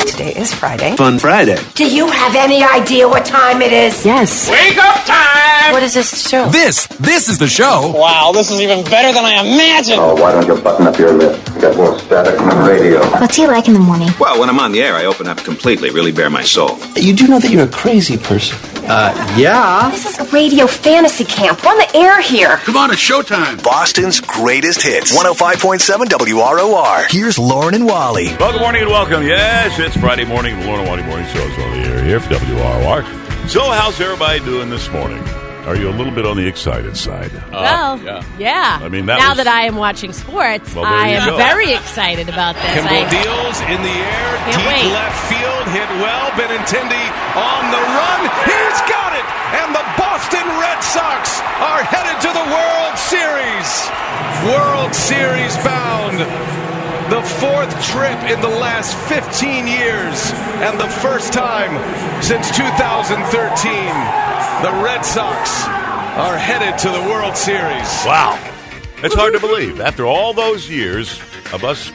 Today is Friday. Fun Friday. Do you have any idea what time it is? Yes. Wake up time! What is this show? This is the show. Wow, this is even better than I imagined. Oh, why don't you button up your lip? You got more static than the radio. What's he like in the morning? Well, when I'm on the air, I open up completely, really bare my soul. You do know that you're a crazy person. Yeah. This is a radio fantasy camp. We're on the air here. Come on, it's showtime. Boston's greatest hits. 105.7 WROR. Here's Lauren and Wally. Well, good morning and welcome. Yes, it's Friday morning. The Lauren and Wally Morning Show is on the air here for WROR. So, how's everybody doing this morning? Are you a little bit on the excited side? Well, yeah. I mean, now that I am watching sports, Well, I am go. very excited about this. Kimball Deals in the air, Can't deep wait. left field, hit well. Benintendi on the run. He's got it! And the Boston Red Sox are headed to the World Series. World Series bound. The fourth trip in the last 15 years, and the first time since 2013. The Red Sox are headed to the World Series. Wow. It's hard to believe. After all those years of us,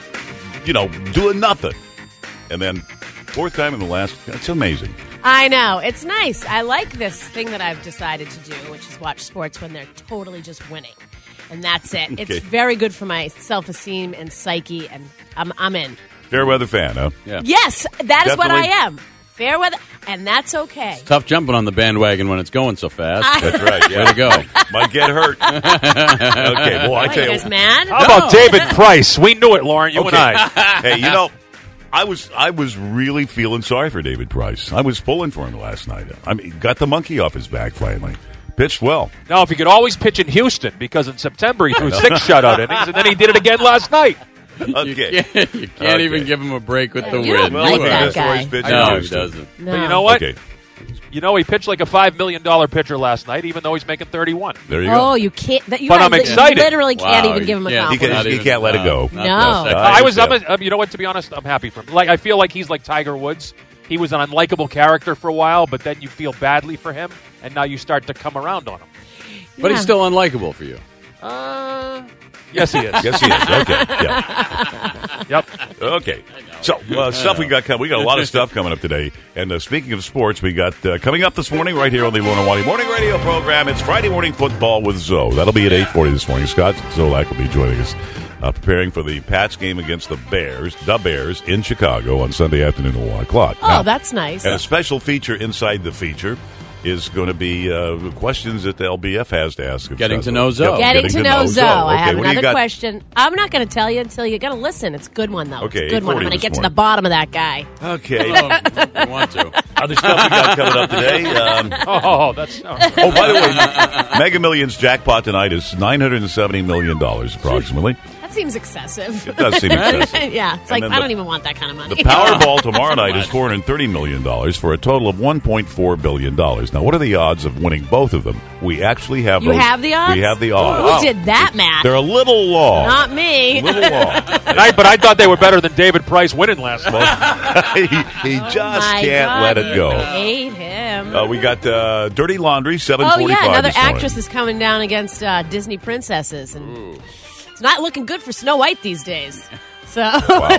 doing nothing. And then fourth time in the last, it's amazing. I know. It's nice. I like this thing that I've decided to do, which is watch sports when they're totally just winning. And that's it. Okay. It's very good for my self-esteem and psyche, and I'm in. Fair weather fan, huh? Yeah. Yes, that is what Definitely. I am. Fair weather, and that's okay. Tough jumping on the bandwagon when it's going so fast. That's right. Yeah. Way to go. Might get hurt. Okay, well, I What, tell you you. guys mad? How about David Price? We knew it, Lauren. You and I. Hey, I was really feeling sorry for David Price. I was pulling for him last night. I mean, got the monkey off his back finally. Pitched well. No, if he could always pitch in Houston, because in September he threw 6 shutout innings, and then he did it again last night. Okay. You can't even give him a break with the You win. don't like that guy. No, he doesn't. No. But you know what? Okay. He pitched like a $5 million pitcher last night, even though he's making 31. There you go. Oh, you can't. You But guys I'm excited. literally can't Wow, even give him a yeah. compliment. He can't let it go. No. You know what? To be honest, I'm happy for him. I feel like he's like Tiger Woods. He was an unlikable character for a while, but then you feel badly for him, and now you start to come around on him. But he's still unlikable for you. Yes, he is. Yes, he is. Okay. Yeah. Yep. Okay. So, stuff we got coming. We got a lot of stuff coming up today. And speaking of sports, we got coming up this morning right here on the Lauren and Wally Morning Radio program. It's Friday Morning Football with Zoe. That'll be at 8:40 this morning. Scott Zolak will be joining us, preparing for the Pats game against the Bears in Chicago on Sunday afternoon at 1 o'clock. Oh, Now, that's nice. and a special feature inside the feature is going to be questions that the LBF has to ask. Getting to know Zoe. Getting to know Zoe. I have what do you another got? question. I'm not going to tell you until you got to listen. It's a good one, though. Okay, it's a good one. I'm 8:40 going to this get to the morning. bottom of that guy. Okay. You want to. Other stuff we got coming up today. That's... Oh, by the way, Mega Millions jackpot tonight is $970 million approximately. That seems excessive. It does seem excessive. Yeah, it's like, then I don't even want that kind of money. The Powerball tomorrow night is $430 million for a total of $1.4 billion. Now, what are the odds of winning both of them? We actually have You those. have the odds? We have the Who odds. did that math? They're a little long. Not me. A little long. But I thought they were better than David Price winning last month. he just My can't God, let it go. I hate him. We got Dirty Laundry, 7:45 Oh, yeah, another this morning. actress is coming down against Disney princesses. And it's not looking good for Snow White these days. So. Wow.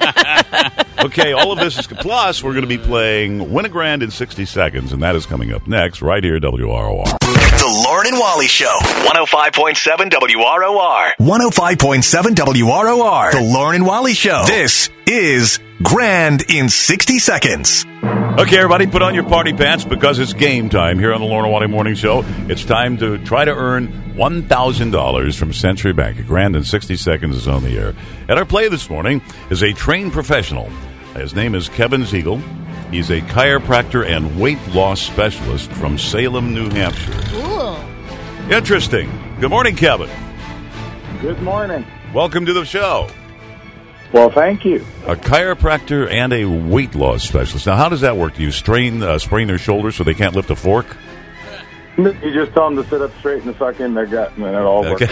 Okay, all of this is... Plus, we're going to be playing Win a Grand in 60 Seconds, and that is coming up next right here at WROR. The Lauren and Wally Show. 105.7 WROR. 105.7 WROR. The Lauren and Wally Show. This is Grand in 60 Seconds. Okay, everybody, put on your party pants because it's game time here on the Lauren and Wally Morning Show. It's time to try to earn $1,000 from Century Bank. A Grand in 60 Seconds is on the air. And our play this morning is a trained professional. His name is Kevin Ziegel. He's a chiropractor and weight loss specialist from Salem, New Hampshire. Cool. Interesting. Good morning, Kevin. Good morning. Welcome to the show. Well, thank you. A chiropractor and a weight loss specialist. Now, how does that work? Do you sprain their shoulders so they can't lift a fork? You just tell them to sit up straight and suck in their gut, and then it all works. Okay.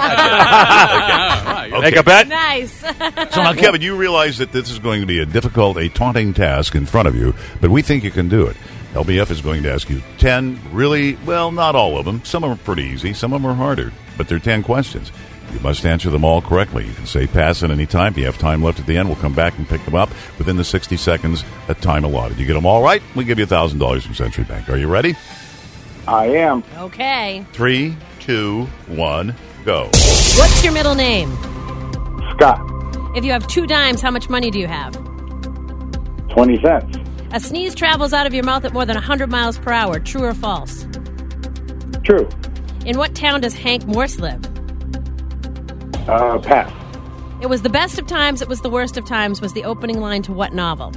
Make a bet? Nice. So now, Kevin, you realize that this is going to be a taunting task in front of you, but we think you can do it. LBF is going to ask you 10 really, well, not all of them. Some of them are pretty easy. Some of them are harder, but they're 10 questions. You must answer them all correctly. You can say pass at any time. If you have time left at the end, we'll come back and pick them up within the 60 seconds at time allotted. You get them all right, we give you $1,000 from Century Bank. Are you ready? I am. Okay. 3, 2, 1, go. What's your middle name? Scott. If you have 2 dimes, how much money do you have? 20 cents. A sneeze travels out of your mouth at more than 100 miles per hour. True or false? True. In what town does Hank Morse live? Pass. It was the best of times, it was the worst of times, was the opening line to what novel?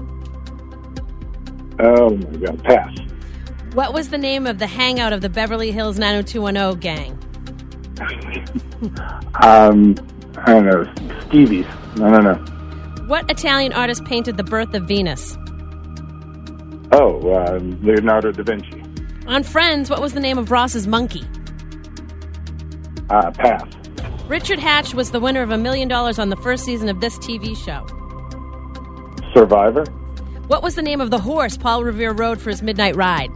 Oh, my God. Pass. What was the name of the hangout of the Beverly Hills 90210 gang? I don't know. Stevie's. I don't know. What Italian artist painted The Birth of Venus? Oh, Leonardo da Vinci. On Friends, what was the name of Ross's monkey? Pass. Richard Hatch was the winner of $1 million on the first season of this TV show. Survivor. What was the name of the horse Paul Revere rode for his midnight ride?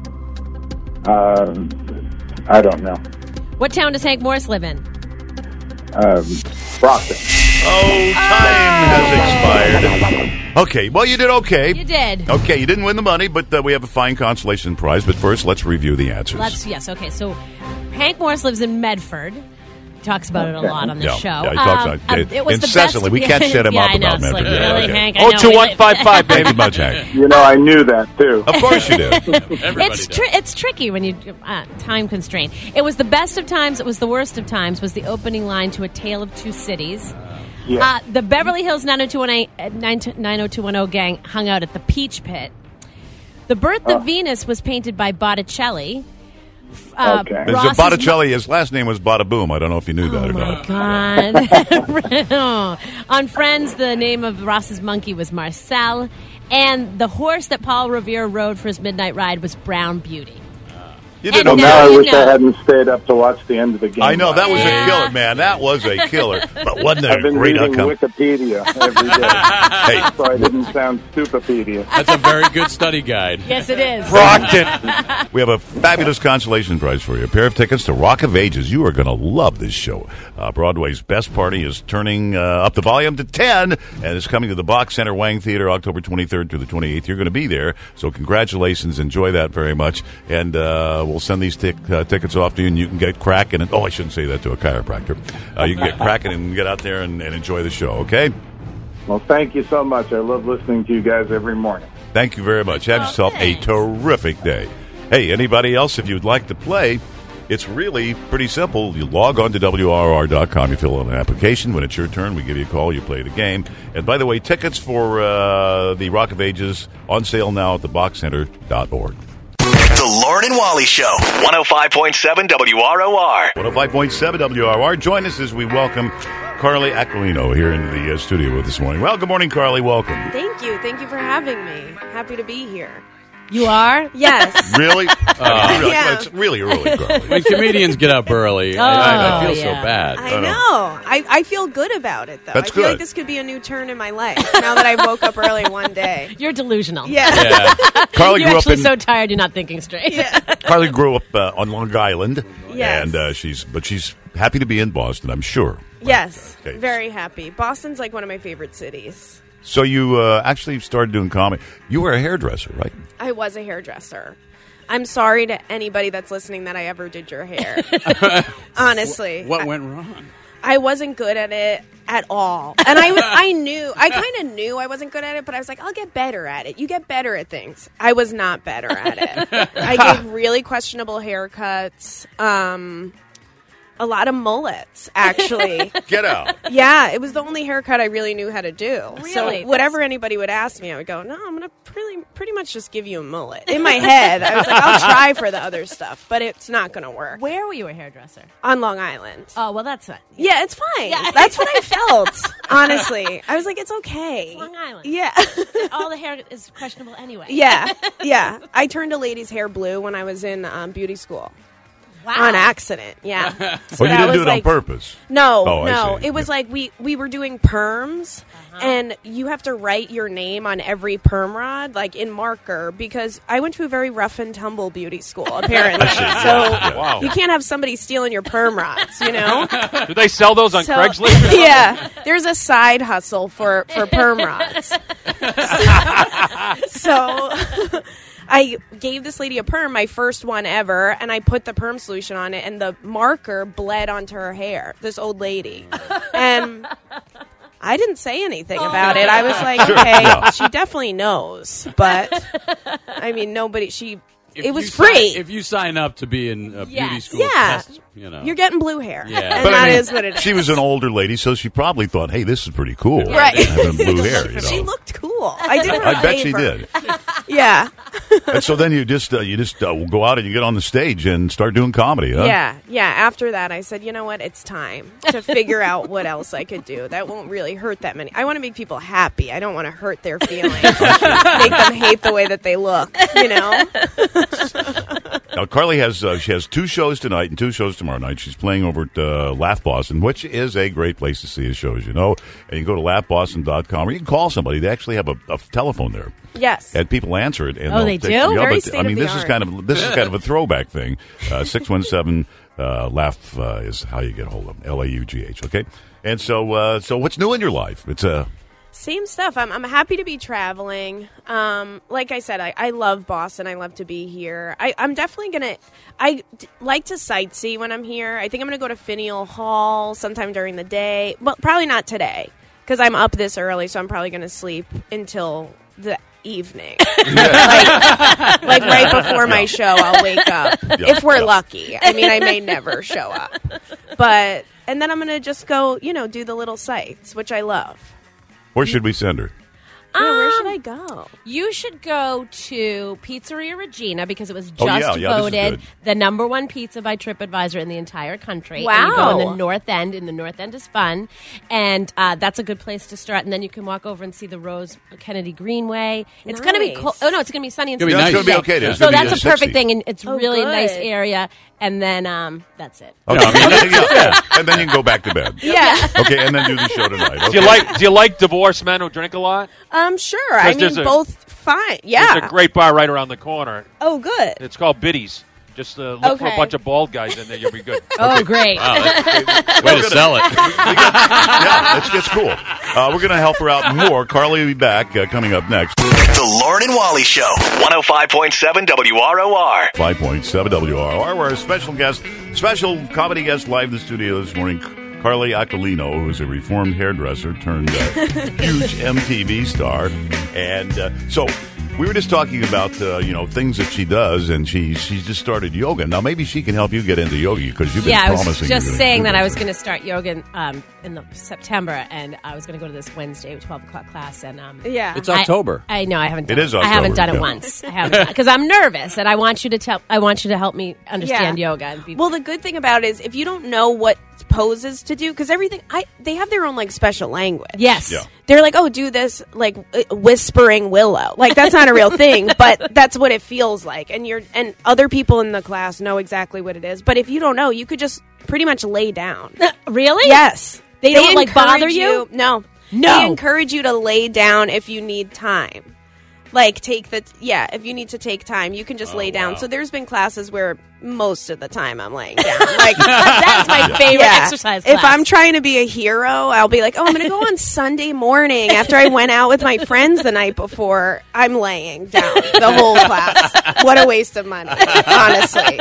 I don't know. What town does Hank Morse live in? Brockton. Oh, time has expired. Okay, well, you did okay. You did. Okay, you didn't win the money, but we have a fine consolation prize. But first, let's review the answers. Yes, okay. So Hank Morse lives in Medford. He talks about it a lot on the show. Yeah, he talks about it it was incessantly. The best. We can't shut him up I know, about Medford. Like, really, Hank? I Oh, know. 2155, baby. Thank you much, Hank. You know, I knew that, too. Of course you did. It's tricky when you time constraint. It was the best of times. It was the worst of times. Was the opening line to A Tale of Two Cities. Yeah. The Beverly Hills 90210 gang hung out at the Peach Pit. The Birth of Venus was painted by Botticelli. Okay. Botticelli, his last name was Bada Boom. I don't know if you knew that or not. God. On Friends, the name of Ross's monkey was Marcel. And the horse that Paul Revere rode for his midnight ride was Brown Beauty. You did Well, okay. now I wish know. I hadn't stayed up to watch the end of the game. I know, that was Yeah. a killer, man. That was a killer. But wasn't that I've a been great reading outcome? Wikipedia every day, Hey, so I didn't sound stupipedia. That's a very good study guide. Yes, it is. Brockton. we have a fabulous consolation prize for you. A pair of tickets to Rock of Ages. You are going to love this show. Broadway's Best Party is turning up the volume to 10 and is coming to the Box Center Wang Theater October 23rd through the 28th. You're going to be there, so congratulations. Enjoy that very much. And we'll send these tickets off to you, and you can get cracking. Oh, I shouldn't say that to a chiropractor. You can get cracking and get out there and enjoy the show, okay? Well, thank you so much. I love listening to you guys every morning. Thank you very much. Have yourself a terrific day. Hey, anybody else, if you'd like to play, it's really pretty simple. You log on to WRR.com. You fill out an application. When it's your turn, we give you a call. You play the game. And by the way, tickets for the Rock of Ages on sale now at theboxcenter.org. The Lauren and Wally Show. 105.7 WROR. 105.7 WRR. Join us as we welcome Carly Aquilino here in the studio with us this morning. Well, good morning, Carly. Welcome. Thank you. Thank you for having me. Happy to be here. You are? Yes. Really? Yeah. It's really early, Carly. When comedians get up early, I feel so bad. I know. I feel good about it, though. That's I feel good. like this could be a new turn in my life now that I woke up early one day. You're delusional. Yeah. Carly You're grew up actually in so tired you're not thinking straight. Carly grew up on Long Island, Yes. and she's happy to be in Boston, I'm sure. Yes. Okay. Very happy. Boston's like one of my favorite cities. So you actually started doing comedy. You were a hairdresser, right? I was a hairdresser. I'm sorry to anybody that's listening that I ever did your hair. Honestly. What went wrong? I wasn't good at it at all. And I kind of knew I wasn't good at it, but I was like, I'll get better at it. You get better at things. I was not better at it. I gave really questionable haircuts. A lot of mullets, actually. Get out. Yeah, it was the only haircut I really knew how to do. Really? So whatever anybody would ask me, I would go, no, I'm going to pretty much just give you a mullet. In my head, I was like, I'll try for the other stuff, but it's not going to work. Where were you a hairdresser? On Long Island. Oh, well, that's fine. Yeah, it's fine. Yeah. That's what I felt, honestly. I was like, it's okay. Long Island. Yeah. All the hair is questionable anyway. Yeah. I turned a lady's hair blue when I was in beauty school. on accident. Yeah. So Well, you that didn't do was it on like- purpose. No, Oh, I no. see. It was like we were doing perms, and you have to write your name on every perm rod, like in marker, because I went to a very rough and tumble beauty school, apparently. I see. So Yeah. Wow. you can't have somebody stealing your perm rods, you know? Do they sell those on So- Craigslist? Yeah, there's a side hustle for perm rods. So I gave this lady a perm, my first one ever, and I put the perm solution on it, and the marker bled onto her hair, this old lady. And I didn't say anything about it. I was like, Sure, okay, yeah. she definitely knows. But, I mean, nobody, If it was you free. If you sign up to be in a beauty Yes. school, Yeah. test, you know. You're getting blue hair. Yeah. And But that I mean, is what it is. She was an older lady, so she probably thought, "Hey, this is pretty cool." Right. Having blue hair, you know. She looked cool. I did her I bet she favor. did. Yeah. And so then you just go out and you get on the stage and start doing comedy, huh? Yeah. After that, I said, you know what? It's time to figure out what else I could do. That won't really hurt that many. I want to make people happy. I don't want to hurt their feelings. Make them hate the way that they look, you know? Now Carly has she has 2 shows tonight and 2 shows tomorrow night. She's playing over at Laugh Boston, which is a great place to see his shows, you know. And you can go to laughboston.com, or you can call somebody. They actually have a telephone there. Yes. And people answer it. And Oh, they'll they take- do? Yeah, Very but, I mean, this is state-of-the-art. kind of a throwback thing. 617 laugh is how you get a hold of them. LAUGH. Okay. And so what's new in your life? It's Same stuff. I'm happy to be traveling. Like I said, I love Boston. I love to be here. I'm definitely going to... like to sightsee when I'm here. I think I'm going to go to Faneuil Hall sometime during the day. Well, probably not today, because I'm up this early, so I'm probably going to sleep until the evening. like right before my show, I'll wake up. If we're lucky. I mean, I may never show up. But... And then I'm going to just go, do the little sites, which I love. where should we send her? Yeah, where should I go? You should go to Pizzeria Regina because it was Oh, just yeah, this is voted good. the #1 pizza by TripAdvisor in the entire country. Wow. And you go in the North End, and the North End is fun. And that's a good place to start. And then you can walk over and see the Rose Kennedy Greenway. It's going to be Nice. cool. Oh, no, it's going to be sunny and It's gonna be It's going to be nice. okay. It's So gonna be that's a 60. perfect thing, and it's Oh, really a nice good. area. And then that's it. Okay. Yeah. And then you can go back to bed. Yeah. Okay, and then do the show tonight. Do Okay. you like divorced men who drink a lot? Sure. I mean, there's a- both fine. Yeah. There's a great bar right around the corner. Oh, good. It's called Biddy's. Just look for a Okay. bunch of bald guys in there. You'll be good. Oh, great. Way to sell it. Yeah, it's cool. We're going to help her out more. Carly will be back coming up next. The Lauren and Wally Show. 105.7 WROR. 5.7 WRR. We're a special comedy guest live in the studio this morning. Carly Aquilino, who's a reformed hairdresser turned huge MTV star. And so we were just talking about, things that she does, and she just started yoga. Now, maybe she can help you get into yoga because you've been Yeah, I was promising. just you're gonna saying do that I this. was going to start yoga in September, and I was going to go to this Wednesday 12 o'clock class. And Yeah. It's October. I know I haven't. Done It is I haven't done October, it yeah. once. I haven't because I'm nervous, and I want you to help me understand Yeah. yoga. And be, Well, the good thing about it is if you don't know what poses to do, because they have their own like special language. yes, Yeah. They're like, oh, do this like whispering willow. Like that's not a real thing, but that's what it feels like. And other people in the class know exactly what it is. But if you don't know, you could just pretty much lay down. really? Yes. They don't, like, encourage bother you? No. No. They encourage you to lay down if you need time. Like if you need to take time, you can just lay down. wow. So there's been classes where most of the time I'm laying down. Like That's my favorite exercise class. If I'm trying to be a hero, I'll be like, oh, I'm going to go on Sunday morning after I went out with my friends the night before. I'm laying down the whole class. What a waste of money, honestly.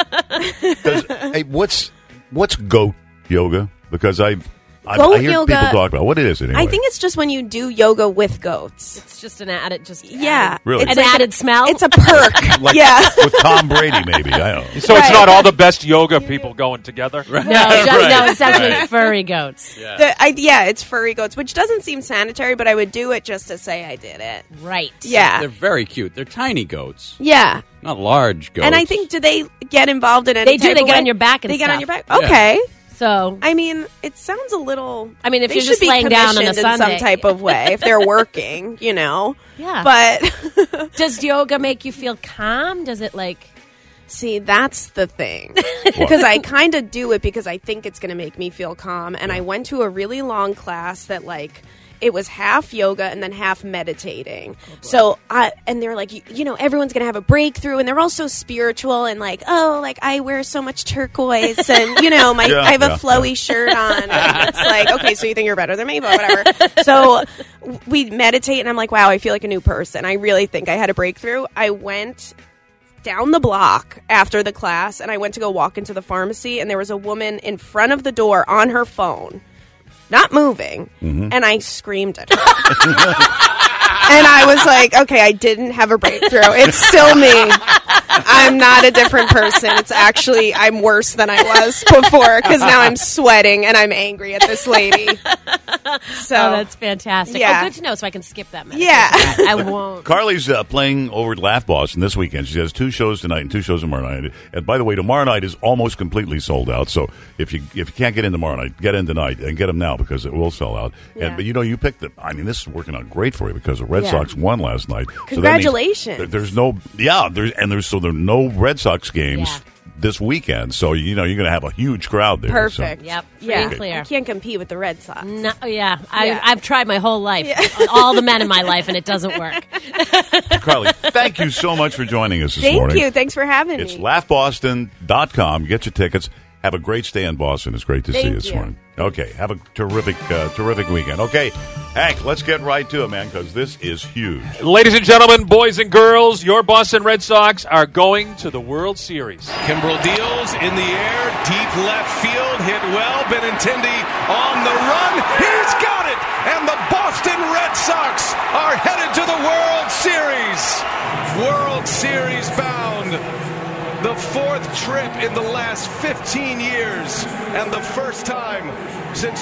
Hey, what's goat yoga? Because I Goat hear yoga- people talk about what it is anyway. I think it's just when you do yoga with goats. it's just an added, Yeah. Really? It's an like added smell. It's a perk. like yeah. with Tom Brady, maybe. I don't know. So it's Right. not all the best yoga people going together. no, no, it's actually furry goats. It's furry goats, which doesn't seem sanitary, but I would do it just to say I did it. Right. Yeah. They're very cute. They're tiny goats, Yeah. not large goats. And I think, do they get involved in any They do. type They of get way? on your back and They get on stuff. your back? Okay. So I mean, it sounds a little... I mean, if they you're should just be laying down on a commissioned in Sunday. some type of way, if they're working, Yeah. But... does yoga make you feel calm? Does it like? See, that's the thing. Because I kind of do it because I think it's going to make me feel calm. And I went to a really long class that, like, it was half yoga and then half meditating. And they're like, everyone's going to have a breakthrough. And they're all so spiritual and like, oh, like I wear so much turquoise and, I have a flowy shirt on. And it's like, okay, so you think you're better than me, but whatever. So we meditate and I'm like, wow, I feel like a new person. I really think I had a breakthrough. I went down the block after the class and I went to go walk into the pharmacy and there was a woman in front of the door on her phone, not moving, and I screamed at her. And I was like, okay, I didn't have a breakthrough. It's still me. I'm not a different person. It's actually, I'm worse than I was before because now I'm sweating and I'm angry at this lady. So that's fantastic. Yeah. Oh, good to know so I can skip that meditation. Yeah. I won't. Carly's playing over at Laugh Boston this weekend. She has 2 shows tonight and 2 shows tomorrow night. And by the way, tomorrow night is almost completely sold out. So if you can't get in tomorrow night, get in tonight and get them now because it will sell out. Yeah. But you picked them. I mean, this is working out great for you because the Red Sox won last night. Congratulations. So there's there are no Red Sox games this weekend. So you're going to have a huge crowd there. Perfect. So. Yep. Yeah. Clear. You can't compete with the Red Sox. No, I've tried my whole life, all the men in my life, and it doesn't work. Carly, thank you so much for joining us this morning. Thank you. Thanks for having me. It's laughboston.com. Get your tickets. Have a great stay in Boston. It's great to see you this morning. Okay, have a terrific weekend. Okay, Hank, let's get right to it, man, because this is huge. Ladies and gentlemen, boys and girls, your Boston Red Sox are going to the World Series. Kimbrel deals in the air, deep left field, hit well. Benintendi on the run. He's got it! And the Boston Red Sox are headed to the World Series. World Series bound. The 4th trip in the last 15 years and the first time since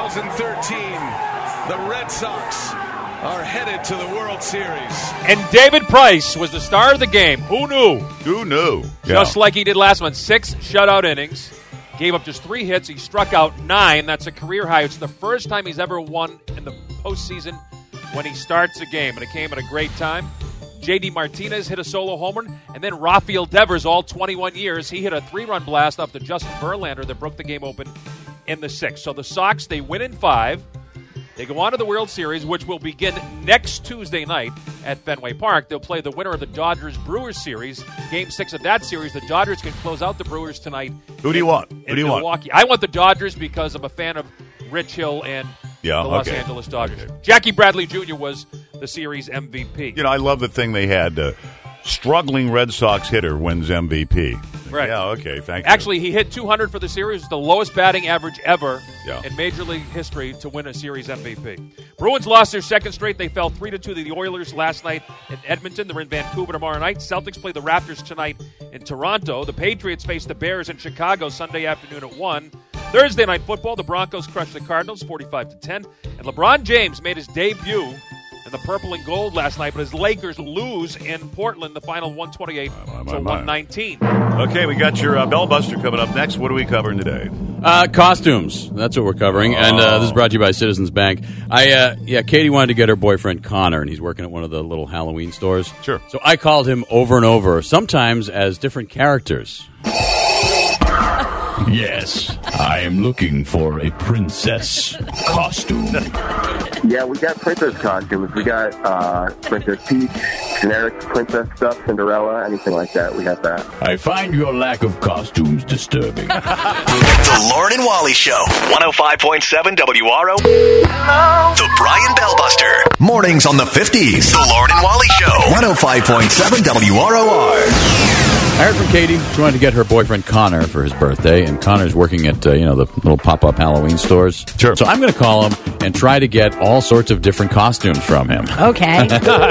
2013. The Red Sox are headed to the World Series. And David Price was the star of the game. Who knew? Who knew? Just like he did last month. 6 shutout innings. Gave up just 3 hits. He struck out 9. That's a career high. It's the first time he's ever won in the postseason when he starts a game. And it came at a great time. J.D. Martinez hit a solo homer, and then Rafael Devers, all 21 years, he hit a 3-run blast off the Justin Verlander that broke the game open in the 6th. So the Sox, they win in 5. They go on to the World Series, which will begin next Tuesday night at Fenway Park. They'll play the winner of the Dodgers-Brewers series. Game 6 of that series, the Dodgers can close out the Brewers tonight. Who do you want? In Milwaukee. I want the Dodgers because I'm a fan of Rich Hill and the Los Angeles Dodgers. Okay. Jackie Bradley Jr. was the series MVP. I love the thing they had. Struggling Red Sox hitter wins MVP. Right. Yeah, okay, thank you. Actually, he hit 200 for the series, the lowest batting average ever Yeah. in Major League history to win a series MVP. Bruins lost their second straight. They fell 3-2 to the Oilers last night in Edmonton. They're in Vancouver tomorrow night. Celtics play the Raptors tonight in Toronto. The Patriots face the Bears in Chicago Sunday afternoon at 1. Thursday night football, the Broncos crushed the Cardinals 45-10. And LeBron James made his debut in the purple and gold last night, but his Lakers lose in Portland, the final 128-119. Okay, we got your Bellbuster coming up next. What are we covering today? Costumes. That's what we're covering. And this is brought to you by Citizens Bank. Katie wanted to get her boyfriend Connor, and he's working at one of the little Halloween stores. Sure. So I called him over and over, sometimes as different characters. Yes, I am looking for a princess costume. Yeah, we got princess costumes. We got Princess Peach, generic princess stuff, Cinderella, anything like that. We have that. I find your lack of costumes disturbing. The Lauren and Wally Show. 105.7 WRO. The Brian Bellbuster. Mornings on the 50s. The Lauren and Wally Show. 105.7 WROR. I heard from Katie. She wanted to get her boyfriend Connor for his birthday, and Connor's working at the little pop-up Halloween stores. Sure. So I'm going to call him and try to get all sorts of different costumes from him. Okay.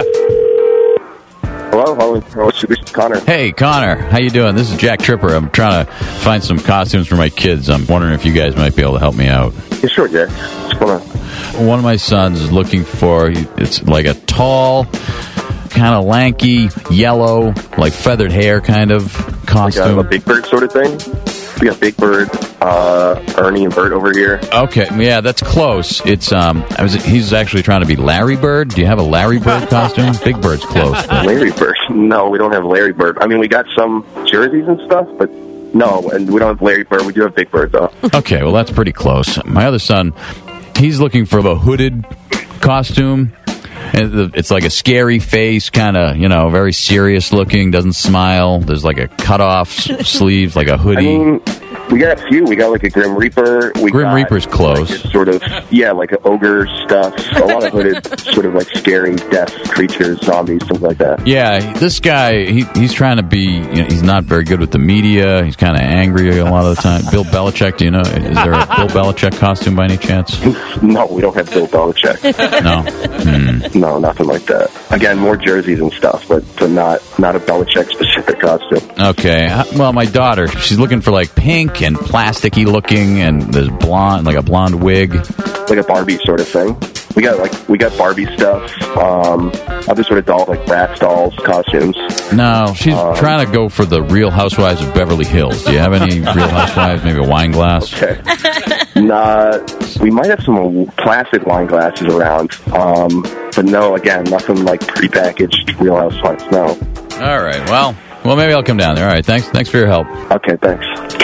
Hello, this is Connor. Hey, Connor, how you doing? This is Jack Tripper. I'm trying to find some costumes for my kids. I'm wondering if you guys might be able to help me out. Yeah, sure, Jack. What's going on? One of my sons is looking for, it's like a tall, kind of lanky, yellow, like feathered hair kind of costume. Like a Big Bird sort of thing? We got Big Bird, Ernie, and Bert over here. Okay, yeah, that's close. It's he's actually trying to be Larry Bird. Do you have a Larry Bird costume? Big Bird's close. Larry Bird? No, we don't have Larry Bird. I mean, we got some jerseys and stuff, but no, and we don't have Larry Bird. We do have Big Bird, though. Okay, well, that's pretty close. My other son, he's looking for the hooded costume. And it's like a scary face, kind of, very serious looking, doesn't smile. There's like a cut-off sleeves, like a hoodie. I mean, we got a few. We got like a Grim Reaper. Grim Reaper's close. Like sort of, like an ogre stuff. A lot of hooded, sort of like scary death creatures, zombies, stuff like that. Yeah, this guy, he's trying to be, he's not very good with the media. He's kind of angry a lot of the time. Bill Belichick, do you know? Is there a Bill Belichick costume by any chance? No, we don't have Bill Belichick. No? No, nothing like that. Again, more jerseys and stuff, but not a Belichick-specific costume. Okay. Well, my daughter, she's looking for like pink and plasticky looking, and there's blonde, like a blonde wig, like a Barbie sort of thing. We got Barbie stuff, other sort of dolls, like Bratz dolls costumes. No, she's trying to go for the Real Housewives of Beverly Hills. Do you have any Real Housewives? Maybe a wine glass? Okay. Nah, we might have some plastic wine glasses around, but no, again, nothing like prepackaged Real Housewives. No. All right. Well, maybe I'll come down there. All right. Thanks for your help. Okay. Thanks.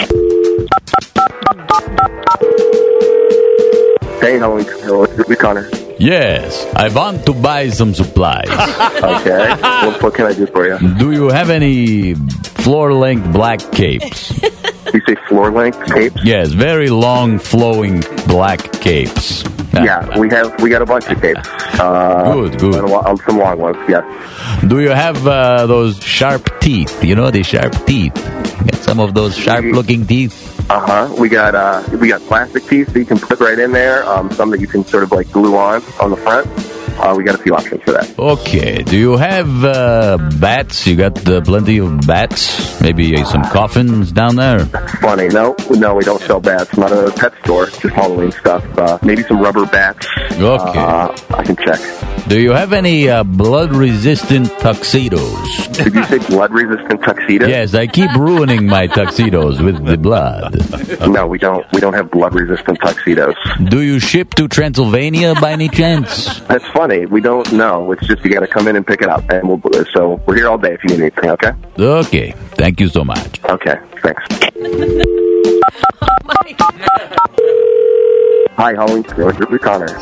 Hey, hello, Connor. Yes, I want to buy some supplies. Okay. What can I do for you? Do you have any floor-length black capes? You say floor-length capes? Yes, very long, flowing black capes. Yeah, we got a bunch of capes. Good. Some long ones, yes. Do you have those sharp teeth? You know, the sharp teeth. Got some of those sharp-looking teeth. We got plastic teeth that you can put right in there. Some that you can sort of like glue on the front. We got a few options for that. Okay. Do you have bats? You got plenty of bats? Maybe some coffins down there? Funny. No, we don't sell bats. Not a pet store. Just Halloween stuff. Maybe some rubber bats. Okay. I can check. Do you have any blood-resistant tuxedos? Did you say blood-resistant tuxedos? Yes, I keep ruining my tuxedos with the blood. No, we don't have blood-resistant tuxedos. Do you ship to Transylvania by any chance? That's funny. We don't know. It's just you got to come in and pick it up, and so we're here all day if you need anything. Okay. Okay. Thank you so much. Okay. Thanks. Oh my God. Hi, Halloween. Connor.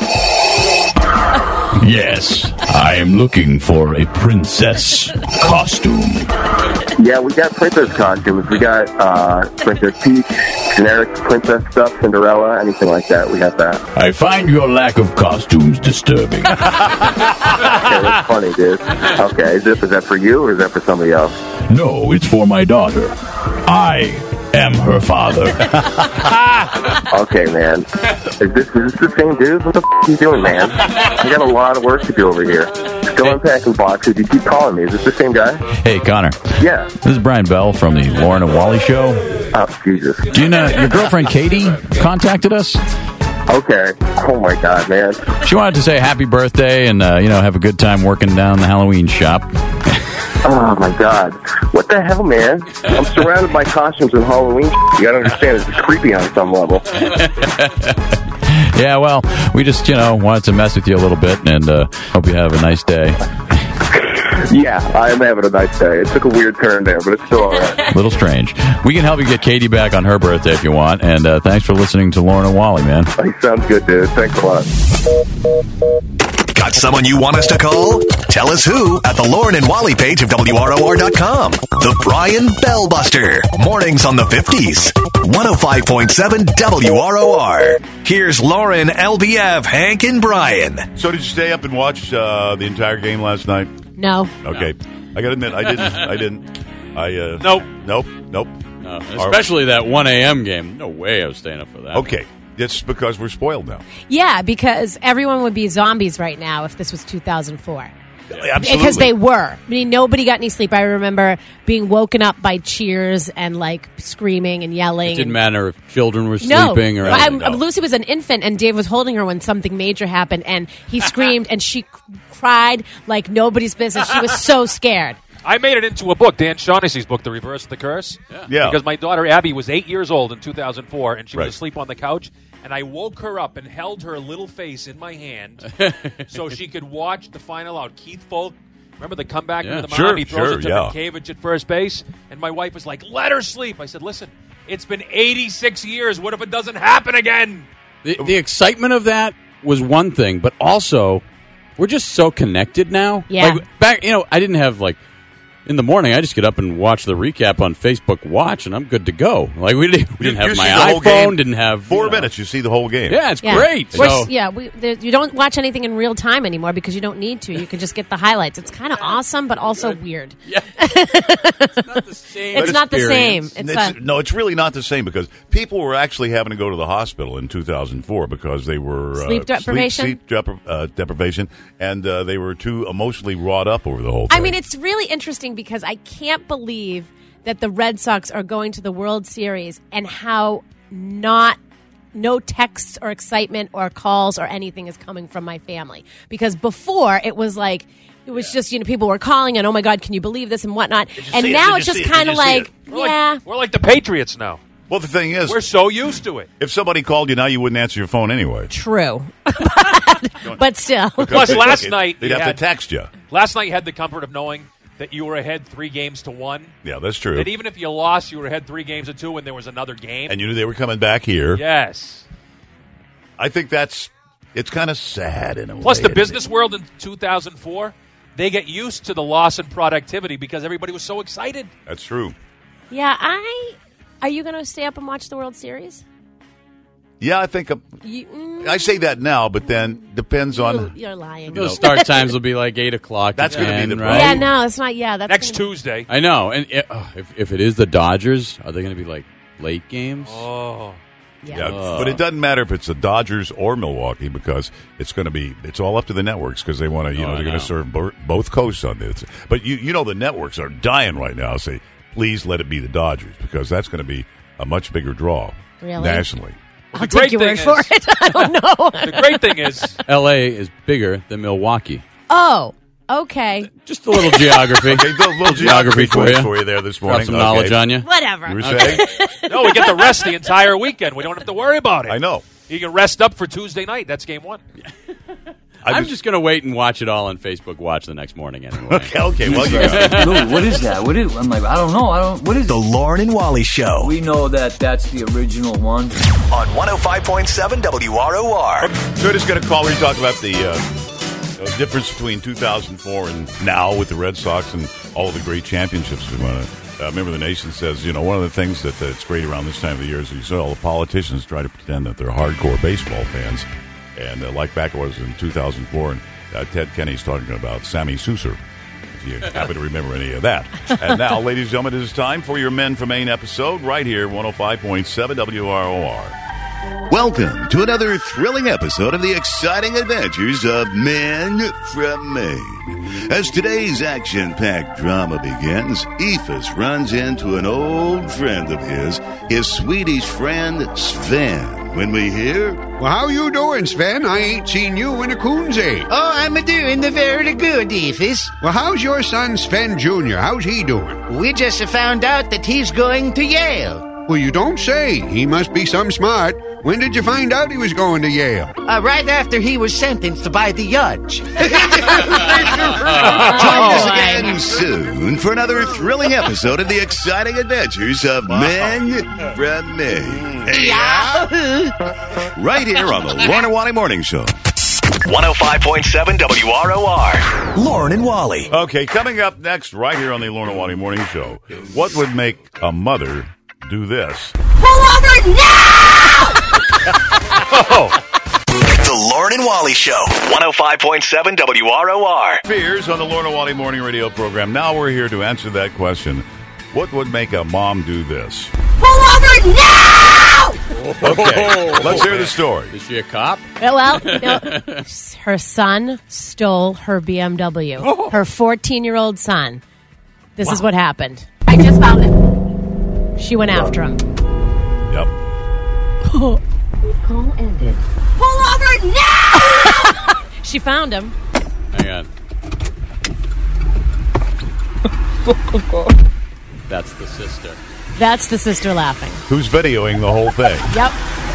Yes, I am looking for a princess costume. Yeah, we got princess costumes. We got Princess Peach, generic princess stuff, Cinderella, anything like that. We have that. I find your lack of costumes disturbing. Okay, that's funny, dude. Okay, is that for you or is that for somebody else? No, it's for my daughter. I am her father. Okay, man. Is this the same dude? What the f*** are you doing, man? I got a lot of work to do over here. Still unpacking boxes. You keep calling me. Is this the same guy? Hey, Connor. Yeah. This is Brian Bell from the Lauren and Wally Show. Oh, Jesus. Do you know your girlfriend Katie contacted us? Okay. Oh, my God, man. She wanted to say happy birthday and, have a good time working down the Halloween shop. Oh, my God. What the hell, man? I'm surrounded by costumes and Halloween. You gotta understand, it's creepy on some level. Yeah, well, we just, wanted to mess with you a little bit and hope you have a nice day. Yeah, I am having a nice day. It took a weird turn there, but it's still all right. A little strange. We can help you get Katie back on her birthday if you want, and thanks for listening to Lauren and Wally, man. Sounds good, dude. Thanks a lot. Got someone you want us to call? Tell us who at the Lauren and Wally page of WROR.com. The Brian Bell Buster. Mornings on the 50s. 105.7 WROR. Here's Lauren, LBF, Hank, and Brian. So did you stay up and watch the entire game last night? No. Okay. I got to admit, I didn't. Nope. No, especially that 1 a.m. game. No way I was staying up for that. Okay. It's because we're spoiled now. Yeah, because everyone would be zombies right now if this was 2004. Absolutely. Because they were. I mean, nobody got any sleep. I remember being woken up by cheers and, screaming and yelling. It didn't matter if children were sleeping or anything. No. Lucy was an infant, and Dave was holding her when something major happened, and he screamed, and she cried like nobody's business. She was so scared. I made it into a book, Dan Shaughnessy's book, The Reverse of the Curse. Yeah. Because my daughter Abby was 8 years old in 2004, and she Right. was asleep on the couch, and I woke her up and held her little face in my hand so she could watch the final out. Keith Folk, remember the comeback into the mound? Sure, He throws sure, it to Minkavich at first base, and my wife was like, let her sleep. I said, listen, it's been 86 years. What if it doesn't happen again? The excitement of that was one thing, but also we're just so connected now. Yeah. Like back, I didn't have in the morning. I just get up and watch the recap on Facebook Watch, and I'm good to go. Like we didn't have You my see the whole iPhone. game, Didn't have 4 minutes. You see the whole game. Yeah, it's great. So You don't watch anything in real time anymore because you don't need to. You can just get the highlights. It's kind of awesome, but also weird. Yeah. It's not the same. It's not the same. No, it's really not the same because people were actually having to go to the hospital in 2004 because they were Sleep deprivation? sleep deprivation, and they were too emotionally wrought up over the whole thing. I mean, it's really interesting because I can't believe that the Red Sox are going to the World Series and how no texts or excitement or calls or anything is coming from my family. Because before it was like, it was just, people were calling and, oh my God, can you believe this and whatnot. And now it's just kind of like, We're like the Patriots now. Well, the thing is, we're so used to it. If somebody called you now, you wouldn't answer your phone anyway. True. But still. Plus, last night they'd have to text you. Last night you had the comfort of knowing that you were ahead 3-1. Yeah, that's true. That even if you lost, you were ahead 3-2 and there was another game. And you knew they were coming back here. Yes. I think it's kind of sad in a way. Plus, the business world in 2004, they get used to the loss in productivity because everybody was so excited. That's true. Yeah, are you going to stay up and watch the World Series? Yeah, I think I say that now, but then depends on. You're lying. Those start times will be like 8 o'clock. That's going to be the right? Yeah, no, it's not. Yeah, that's next Tuesday. I know, and if it is the Dodgers, are they going to be like late games? Oh, yeah. But it doesn't matter if it's the Dodgers or Milwaukee because it's all up to the networks because they want to, they're going to serve both coasts on this. But the networks are dying right now. Say, please let it be the Dodgers because that's going to be a much bigger draw nationally. I'll take your word for it. I don't know. The great thing is, L.A. is bigger than Milwaukee. Oh, okay. Just a little geography. Okay, a little geography for you there this morning. Got some knowledge on you. Whatever. You were saying? No, we get to rest the entire weekend. We don't have to worry about it. I know. You can rest up for Tuesday night. That's game 1. I'm just going to wait and watch it all on Facebook Watch the next morning anyway. Okay. Well, you got Lou, what is that? I'm like, I don't know. What is The Lauren and Wally Show. We know that's the original one. On 105.7 WROR. Curtis got a call where he talked about the difference between 2004 and now with the Red Sox and all of the great championships we won. Remember, the Nation says, one of the things that's great around this time of the year is you see all the politicians try to pretend that they're hardcore baseball fans. And like back it was in 2004, and Ted Kenny's talking about Sammy Sousser, if you happen to remember any of that. And now, ladies and gentlemen, it is time for your Men from Maine episode right here, 105.7 WROR. Welcome to another thrilling episode of the exciting adventures of Men from Maine. As today's action-packed drama begins, Ephus runs into an old friend of his Swedish friend Sven. When we hear, well, how you doing, Sven? I ain't seen you in a coon's age. Oh, I'm doing very good, Ephus. Well, how's your son, Sven Jr.? How's he doing? We just found out that he's going to Yale. Well, you don't say. He must be some smart. When did you find out he was going to Yale? Right after he was sentenced by the judge. Join us again soon for another thrilling episode of the exciting adventures of Men from Maine. Yahoo! Right here on the Lauren and Wally Morning Show. 105.7 WROR. Lauren and Wally. Okay, coming up next, right here on the Lauren and Wally Morning Show, what would make a mother do this? Pull over now! The Lauren and Wally Show. 105.7 WROR. Fears on the Lauren and Wally Morning Radio program. Now we're here to answer that question. What would make a mom do this? Pull over now! Okay, let's hear the story. Is she a cop? Well, her son stole her BMW. Her 14-year-old son. This is what happened. I just found it. She went after him. Yep. Call ended. Pull over now! She found him. Hang on. That's the sister. That's the sister laughing. Who's videoing the whole thing? Yep.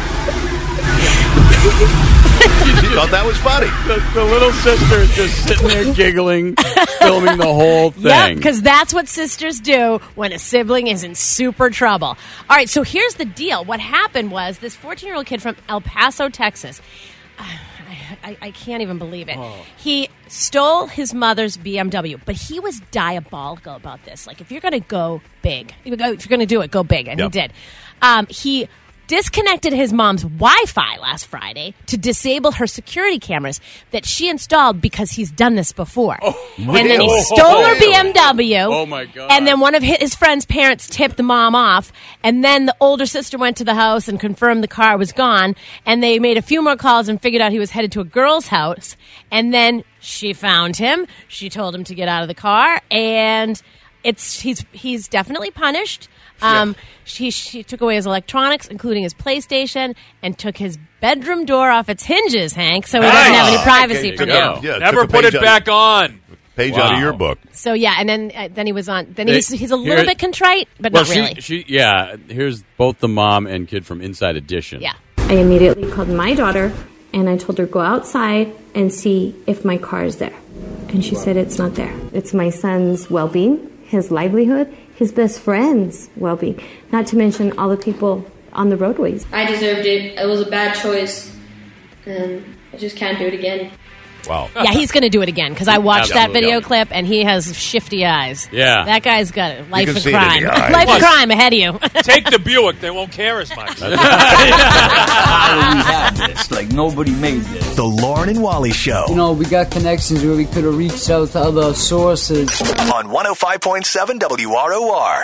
You thought that was funny. The little sister is just sitting there giggling, filming the whole thing. Yep, because that's what sisters do when a sibling is in super trouble. All right, so here's the deal. What happened was this 14-year-old kid from El Paso, Texas, I can't even believe it. Oh. He stole his mother's BMW, but he was diabolical about this. Like, if you're going to go big, if you're going to do it, go big, and he did. He disconnected his mom's Wi-Fi last Friday to disable her security cameras that she installed because he's done this before. And then he stole her BMW. Oh, my God. And then one of his friend's parents tipped the mom off. And then the older sister went to the house and confirmed the car was gone. And they made a few more calls and figured out he was headed to a girl's house. And then she found him. She told him to get out of the car. And he's definitely punished. She took away his electronics, including his PlayStation, and took his bedroom door off its hinges, Hank, so he doesn't have any privacy from you. Yeah, never put it back on. Page out of your book. So yeah, and then he was on. Then he's a little bit contrite, but not really. Here's both the mom and kid from Inside Edition. Yeah. I immediately called my daughter, and I told her go outside and see if my car is there. And she said it's not there. It's my son's well-being, his livelihood, his best friend's well-being, not to mention all the people on the roadways. I deserved it. It was a bad choice, and I just can't do it again. Wow. Yeah, he's going to do it again because I watched that video clip and he has shifty eyes. Yeah. That guy's got a life can of see it in crime. the eyes. Life of crime ahead of you. Take the Buick. They won't care as much. How do we have this? Like, nobody made this. The Lauren and Wally Show. You know, we got connections where we could have reached out to other sources. On 105.7 WROR.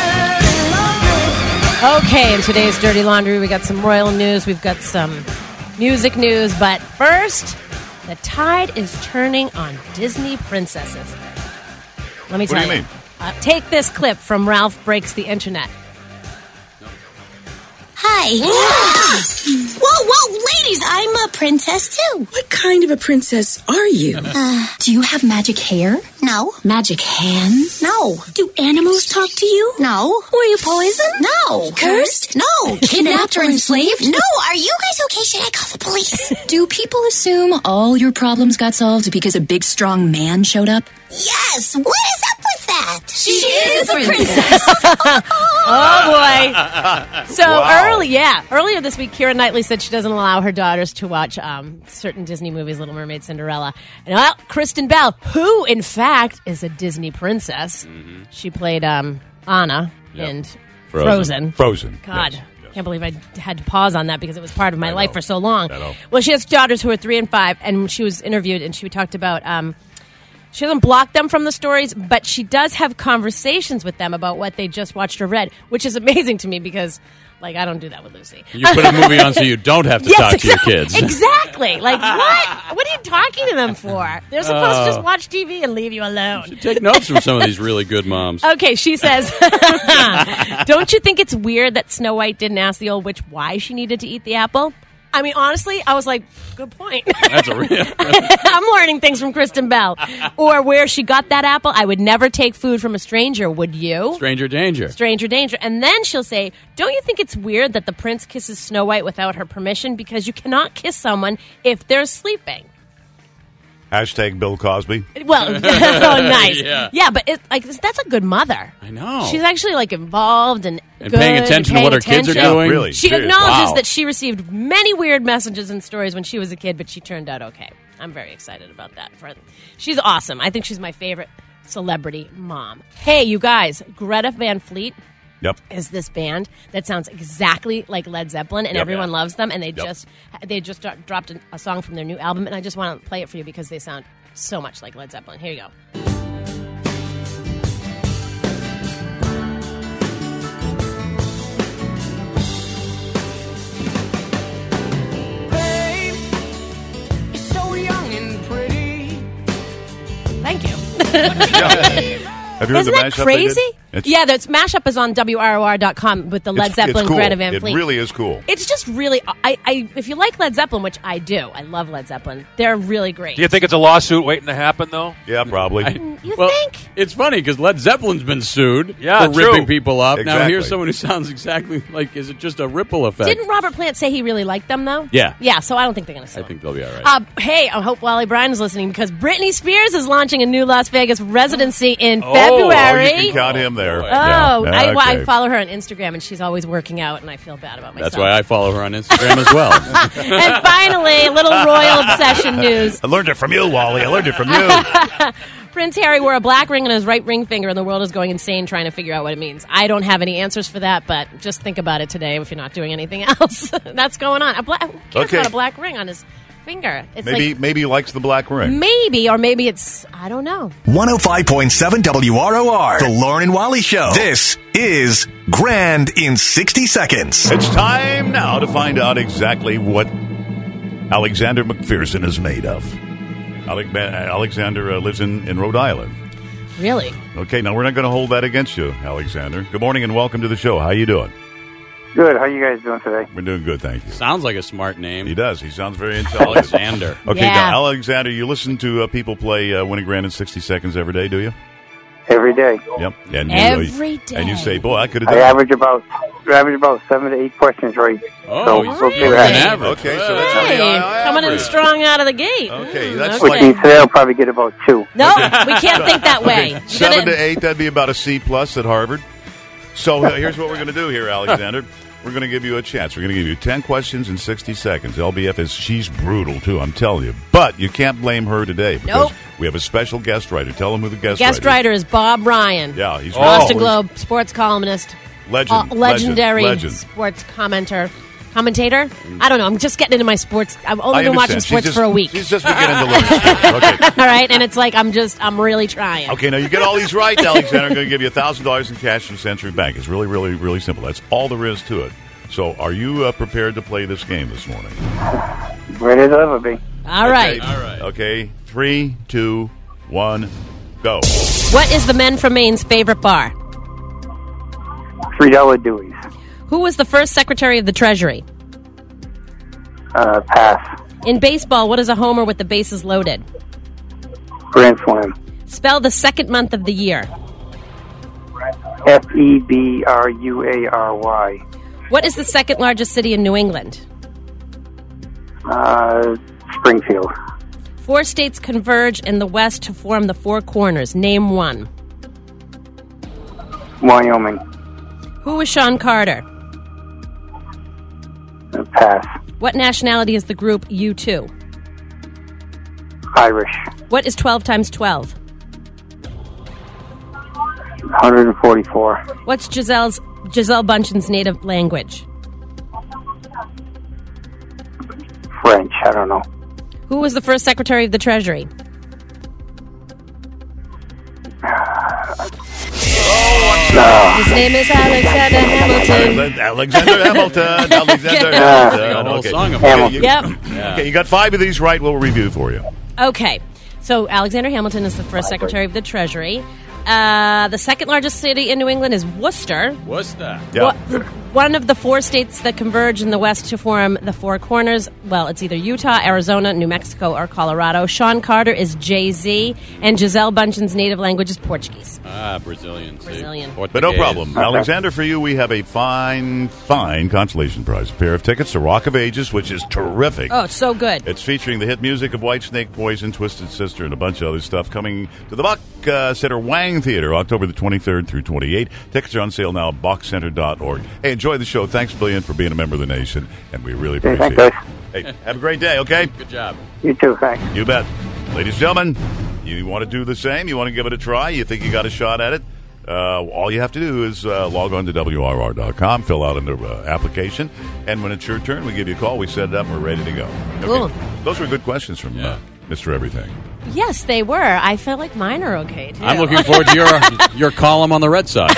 Okay, in today's Dirty Laundry, we got some royal news. We've got some music news. But first, the tide is turning on Disney princesses. Let me tell you. What do you mean? Take this clip from Ralph Breaks the Internet. Hi. Whoa, ladies, I'm a princess too. What kind of a princess are you? Do you have magic hair? No. Magic hands? No. Do animals talk to you? No. Were you poisoned? No. Cursed? No. Kidnapped or enslaved? No. Are you guys okay? Should I call the police? Do people assume all your problems got solved because a big, strong man showed up? Yes. What is up with that? She is a princess. Oh, boy. So, earlier this week, Keira Knightley said she doesn't allow her daughters to watch certain Disney movies, Little Mermaid, Cinderella. And, Kristen Bell, who, in fact, is a Disney princess. Mm-hmm. She played Anna in Frozen. God. Yes. Can't believe I had to pause on that because it was part of my life for so long. Well, she has daughters who are 3 and 5, and she was interviewed, and she talked about... she doesn't block them from the stories, but she does have conversations with them about what they just watched or read, which is amazing to me because, like, I don't do that with Lucy. You put a movie on so you don't have to talk to your kids. Exactly. Like, what? What are you talking to them for? They're supposed to just watch TV and leave you alone. You take notes from some of these really good moms. Okay, she says, don't you think it's weird that Snow White didn't ask the old witch why she needed to eat the apple? I mean, honestly, I was like, good point. That's a real... I'm learning things from Kristen Bell. Or where she got that apple, I would never take food from a stranger, would you? Stranger danger. Stranger danger. And then she'll say, don't you think it's weird that the prince kisses Snow White without her permission? Because you cannot kiss someone if they're sleeping. Hashtag Bill Cosby. Well, oh, nice. Yeah, but that's a good mother. I know. She's actually involved and good, paying attention to what her kids are doing. Really? She acknowledges that she received many weird messages and stories when she was a kid, but she turned out okay. I'm very excited about that. She's awesome. I think she's my favorite celebrity mom. Hey, you guys, Greta Van Fleet. Yep. Is this band that sounds exactly like Led Zeppelin, and everyone loves them, and they just dropped a song from their new album, and I just want to play it for you because they sound so much like Led Zeppelin. Here you go. You're so young and pretty. Thank you. Have you heard Isn't the that mashup crazy? Yeah, the mashup is on WROR.com with the Led Zeppelin, it's cool. Greta Van Fleet. It really is cool. It's just really, if you like Led Zeppelin, which I do, I love Led Zeppelin. They're really great. Do you think it's a lawsuit waiting to happen, though? Yeah, probably. You think? It's funny because Led Zeppelin's been sued Yeah, for true. ripping people up. Now Exactly. here's someone who sounds exactly like, is it just a ripple effect? Didn't Robert Plant say he really liked them, though? Yeah. Yeah, so I don't think they're going to sue I him. think they'll be all right. Hey, I hope Wally Bryan is listening because Britney Spears is launching a new Las Vegas residency in February. You can count him there. Oh, Yeah. I Okay. follow her on Instagram, and she's always working out, and I feel bad about myself. That's why I follow her on Instagram as well. And finally, a little royal obsession news. I learned it from you, Wally. I learned it from you. Prince Harry wore a black ring on his right ring finger, and the world is going insane trying to figure out what it means. I don't have any answers for that, but just think about it today if you're not doing anything else. That's going on. Who cares about a black ring on his finger? It's Maybe he likes the black ring. Maybe, or maybe it's, I don't know. 105.7 WROR, The Lauren and Wally Show. This is Grand in 60 Seconds. It's time now to find out exactly what Alexander McPherson is made of. Alexander lives in Rhode Island. Really? Okay, now we're not going to hold that against you, Alexander. Good morning and welcome to the show. How you doing? Good. How you guys doing today? We're doing good, thank you. Sounds like a smart name. He does. He sounds very intelligent. Alexander. Okay, Yeah. now, Alexander, you listen to people play Win a Grand in 60 Seconds every day, do you? Every day. Yep. And Every day. And you say, boy, I could have I done average about 7 to 8 questions right. Oh, so you're we'll see what an happens. average. Okay, so that's Hey, pretty coming in average. strong out of the gate. Okay, that's Which like means today I'll probably get about 2. No, we can't think that way. okay, 7 to 8. That'd be about a C plus at Harvard. So here's what we're going to do here, Alexander. We're going to give you a chance. We're going to give you 10 questions in 60 seconds. LBF is she's brutal too. I'm telling you, but you can't blame her today because Nope. we have a special guest writer. Tell them who the guest Guest writer writer is Bob Ryan. Yeah, he's Boston oh, Globe sports columnist, legend, legendary legend. sports commentator. I don't know. I'm just getting into my sports. I've only I been watching understand. sports for a week. She's just beginning to learn. Okay. All right, and it's like I'm really trying. Okay, now you get all these right, Alexander. I'm going to give you $1,000 in cash from Century Bank. It's really, really, really simple. That's all there is to it. So, are you prepared to play this game this morning? Ready as I'll ever be. All right. Okay. All right. Okay. 3, 2, 1, go. What is the Men from Maine's favorite bar? $3 Dewey's. Who was the first Secretary of the Treasury? Pass. In baseball, what is a homer with the bases loaded? Grand Slam. Spell the second month of the year. February. What is the second largest city in New England? Springfield. 4 states converge in the West to form the Four Corners. Name one. Wyoming. Who is Sean Carter? Pass. What nationality is the group U2? Irish. What is 12 times 12? 144. What's Giselle Bündchen's native language? French. I don't know. Who was the first Secretary of the Treasury? His name is Alexander Hamilton. Alexander Hamilton. Alexander Okay. Hamilton. Got a whole Okay. song about Okay, it. Yep. Okay, you got 5 of these right. We'll review for you. Okay. So Alexander Hamilton is the first Secretary of the Treasury. The second largest city in New England is Worcester. Worcester. Yeah. One of the 4 states that converge in the West to form the Four Corners. Well, it's either Utah, Arizona, New Mexico, or Colorado. Sean Carter is Jay-Z, and Giselle Bündchen's native language is Portuguese. Brazilian. See? Brazilian. But no problem. Alexander, for you, we have a fine consolation prize. A pair of tickets to Rock of Ages, which is terrific. Oh, it's so good. It's featuring the hit music of Whitesnake, Poison, Twisted Sister, and a bunch of other stuff coming to the Bach Center Wang Theater, October the 23rd through 28th. Tickets are on sale now at BachCenter.org. Hey, enjoy the show. Thanks a billion for being a member of the nation, and we really appreciate it. Hey, have a great day, okay? Good job. You too, thanks. You bet. Ladies and gentlemen, you want to do the same? You want to give it a try? You think you got a shot at it? All you have to do is log on to WRR.com, fill out an application, and when it's your turn, we give you a call, we set it up, and we're ready to go. Okay. Cool. Those were good questions from Mr. Everything. Yes, they were. I feel like mine are okay, too. I'm looking forward to your column on the Red Sox.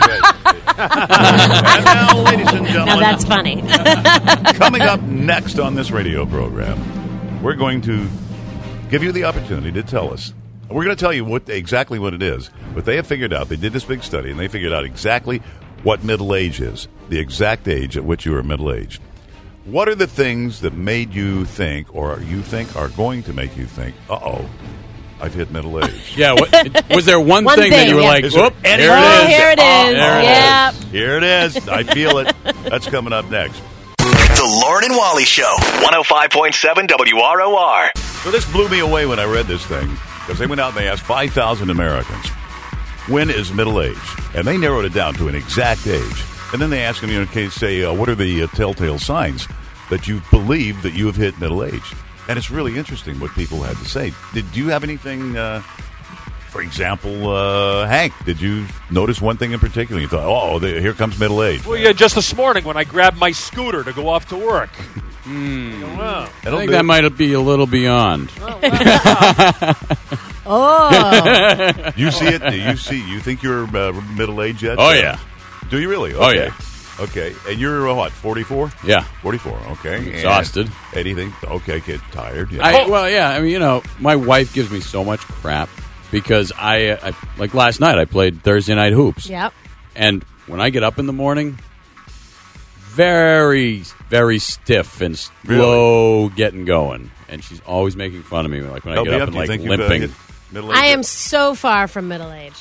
And now, ladies and gentlemen, Now that's funny. coming up next on this radio program, we're going to give you the opportunity to tell us We're going to tell you exactly what it is. But they have figured out, they did this big study, and they figured out exactly what middle age is, the exact age at which you are middle-aged. What are the things that made you think, or you think are going to make you think, uh-oh, I've hit middle age? Yeah, was there one thing that you were like, whoop, here it is. Here it is. Yep. Here it is. I feel it. That's coming up next. The Lauren and Wally Show, 105.7 WROR. So this blew me away when I read this thing, because they went out and they asked 5,000 Americans, when is middle age? And they narrowed it down to an exact age. And then they asked them, what are the telltale signs that you believe that you have hit middle age? And it's really interesting what people had to say. Did you have anything, for example, Hank, did you notice one thing in particular? You thought, here comes middle age. Well, yeah, just this morning when I grabbed my scooter to go off to work. I think that might be a little beyond. Oh. You see it? You think you're middle age yet? Oh, yeah. Do you really? Okay. Oh, yeah. Okay. And you're what, 44? Yeah. 44, okay. I'm exhausted. And anything? Okay, get tired. Yeah. I mean, my wife gives me so much crap because I like last night I played Thursday night hoops. Yep. And when I get up in the morning, very, very stiff and slow getting going. And she's always making fun of me like when I get up and like limping. I am so far from middle age.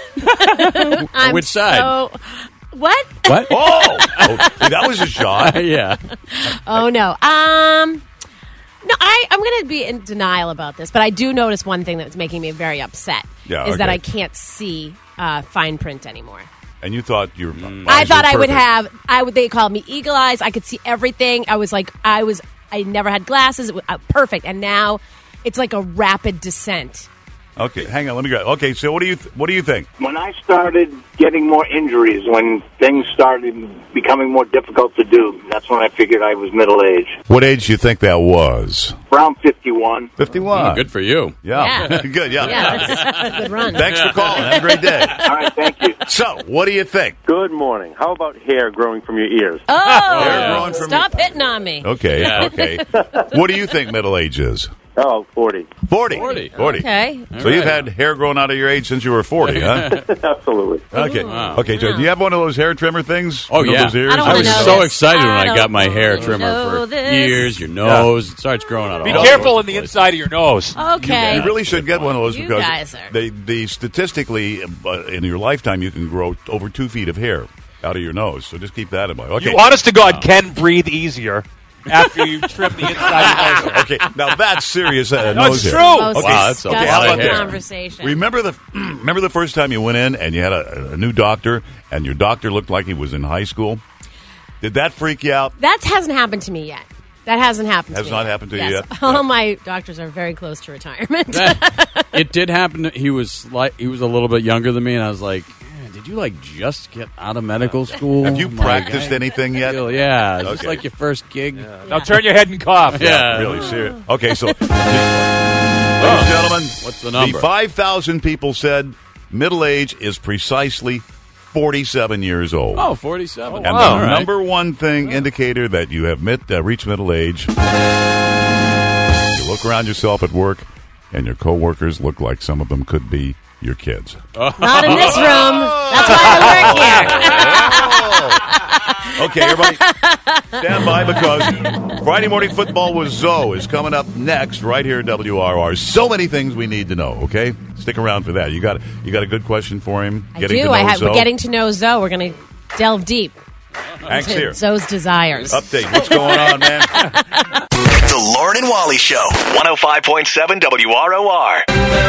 Which side? What? What? Oh, that was a shot. Yeah. Oh no. No, I'm going to be in denial about this, but I do notice one thing that's making me very upset is that I can't see fine print anymore. And you thought your I thought I would have. They called me eagle eyes. I could see everything. I never had glasses. It was, perfect. And now it's like a rapid descent. Okay, hang on. Let me go. Okay, so what do you think? When I started getting more injuries, when things started becoming more difficult to do, that's when I figured I was middle-aged. What age do you think that was? Around 51. 51. Good for you. Yeah. Good, yeah. That's a good run. Thanks for calling. Have a great day. All right, thank you. So, what do you think? Good morning. How about hair growing from your ears? Oh, growing from stop hitting on me. Okay, okay. What do you think middle age is? Oh, 40. 40. Okay. So you've had hair growing out of your age since you were 40, huh? Absolutely. Okay. Wow. Okay, so do you have one of those hair trimmer things? Oh, yeah. Those ears? I don't I wanna was know so this. excited when I I got my don't hair wanna trimmer know for this. ears, your nose. It starts growing out of Be all careful sorts in the of places. inside of your nose. Okay. You really should get one of those You because guys are- they statistically, in your lifetime, you can grow over 2 feet of hair out of your nose. So just keep that in mind. Okay. You honest to God can breathe easier after you trim the inside of your nose. Okay, now that's serious. No, nose it's hair. true. Most Okay, that's a okay, lot how of about hair. this? Conversation. Remember the first time you went in and you had a new doctor, and your doctor looked like he was in high school? Did that freak you out? That hasn't happened to me yet. That hasn't happened to Has me not yet. happened to you Yes. yet? All my doctors are very close to retirement. It did happen. He was a little bit younger than me, and I was like, did you just get out of medical school? Have you practiced anything yet? Yeah, it's just Okay. like your first gig. Now turn your head and cough. Yeah. Really serious. Okay, so, ladies and gentlemen, What's the number? 5,000 people said middle age is precisely 47 years old. Oh, 47. And All the right. number one thing indicator that you have reached middle age, you look around yourself at work, and your coworkers look like some of them could be your kids. Not in this room. That's why I work here. Okay, everybody, stand by because Friday Morning Football with Zoe is coming up next right here at WRR. So many things we need to know. Okay, stick around for that. You got a good question for him. I do. We're getting to know Zoe. We're going to delve deep Hank's into here. Zoe's desires. Update. What's going on, man? The Lauren and Wally Show, 105.7 WROR.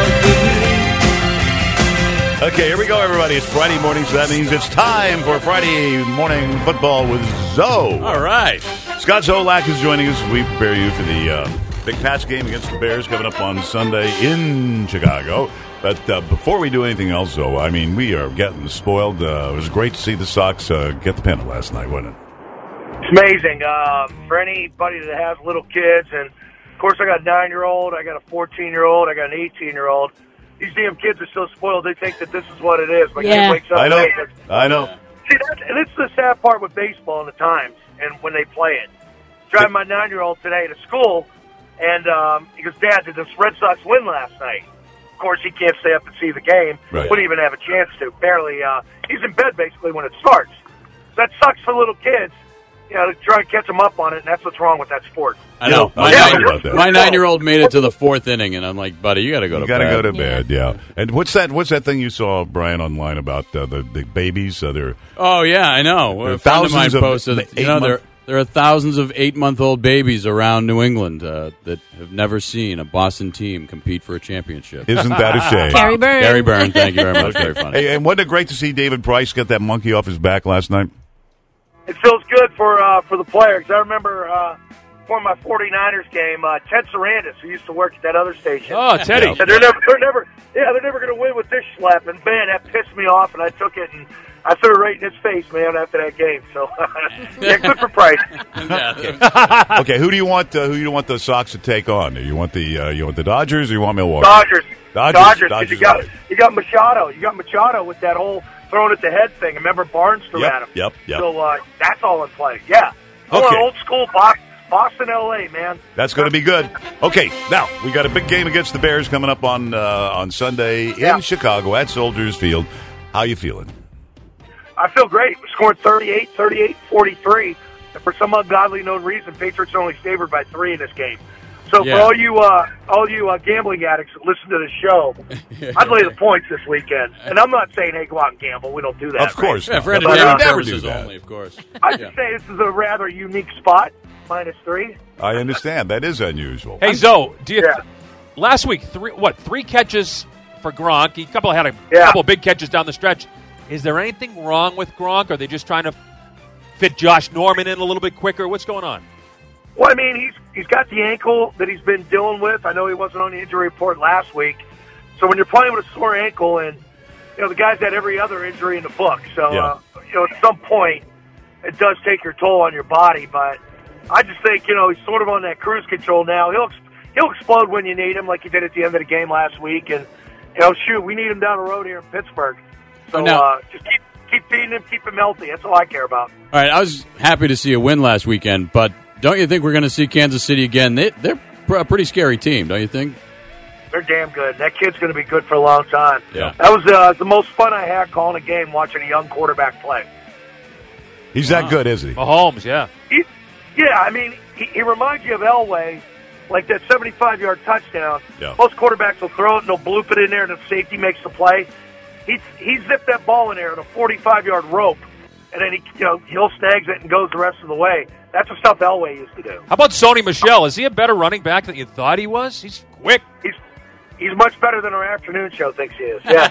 Okay, here we go, everybody. It's Friday morning, so that means it's time for Friday Morning Football with Zoe. All right. Scott Zolak is joining us. We prepare you for the Big Pats game against the Bears coming up on Sunday in Chicago. But before we do anything else, Zoe, I mean, we are getting spoiled. It was great to see the Sox get the pennant last night, wasn't it? It's amazing. For anybody that has little kids, and of course I got a 9-year-old, I got a 14-year-old, I got an 18-year-old. These damn kids are so spoiled, they think that this is what it is. My kid wakes up I know. late. I know. See, and it's the sad part with baseball and the times and when they play it. Driving my 9-year-old today to school, and he goes, Dad, did the Red Sox win last night? Of course, he can't stay up and see the game. Right. Wouldn't even have a chance to. Barely. He's in bed basically when it starts. So that sucks for little kids. You know, to try and catch them up on it, and that's what's wrong with that sport. I know. My 9-year-old made it to the 4th inning, and I'm like, buddy, you got to go to bed. You got to go to bed, yeah. And what's that thing you saw, Brian, online about the babies? Oh, yeah, I know. A friend of mine posted, there are thousands of 8-month-old babies around New England that have never seen a Boston team compete for a championship. Isn't that a shame? Gary Byrne. Gary Byrne, thank you very much. Very funny. Hey, and wasn't it great to see David Price get that monkey off his back last night? It feels good for the players. I remember for my 49ers game, Ted Sarandis, who used to work at that other station. Oh, Teddy! Said they're never going to win with this schlep. And man, that pissed me off, and I took it and I threw it right in his face, man, after that game. So yeah, good for Price. Okay, who do you want? Who do you want the Sox to take on? You want the Dodgers, or you want Milwaukee? Dodgers. Because you got Machado. You got Machado with that whole throwing at the head thing. Remember Barnes threw at him. Yep. So that's all in play. Yeah. Okay. Old school Boston, L.A., man. That's going to be good. Okay, now we got a big game against the Bears coming up on Sunday in Chicago at Soldiers Field. How you feeling? I feel great. We're scoring 38, 43. And for some ungodly known reason, Patriots are only favored by 3 in this game. So for all you gambling addicts that listen to the show, I'd lay the points this weekend. And I'm not saying, hey, go out and gamble. We don't do that. Of course. Right? Yeah, for entertainment purposes only, of course. I just say this is a rather unique spot, -3. I understand. That is unusual. Hey, Zoe, last week, 3 catches for Gronk. He had a couple big catches down the stretch. Is there anything wrong with Gronk? Are they just trying to fit Josh Norman in a little bit quicker? What's going on? Well, I mean, he's got the ankle that he's been dealing with. I know he wasn't on the injury report last week. So when you're playing with a sore ankle, and the guy's had every other injury in the book. So at some point, it does take your toll on your body. But I just think he's sort of on that cruise control now. He'll explode when you need him, like he did at the end of the game last week. And we need him down the road here in Pittsburgh. So just keep feeding him, keep him healthy. That's all I care about. All right, I was happy to see a win last weekend, but don't you think we're going to see Kansas City again? They're a pretty scary team, don't you think? They're damn good. That kid's going to be good for a long time. Yeah. That was the most fun I had calling a game, watching a young quarterback play. He's that good, isn't he? Mahomes, yeah. I mean, he reminds you of Elway, like that 75-yard touchdown. Yeah. Most quarterbacks will throw it and they'll bloop it in there, and the safety makes the play. He zipped that ball in there at a 45-yard rope, and then he'll snags it and goes the rest of the way. That's the stuff Elway used to do. How about Sony Michel? Is he a better running back than you thought he was? He's quick. He's much better than our afternoon show thinks he is. Yeah.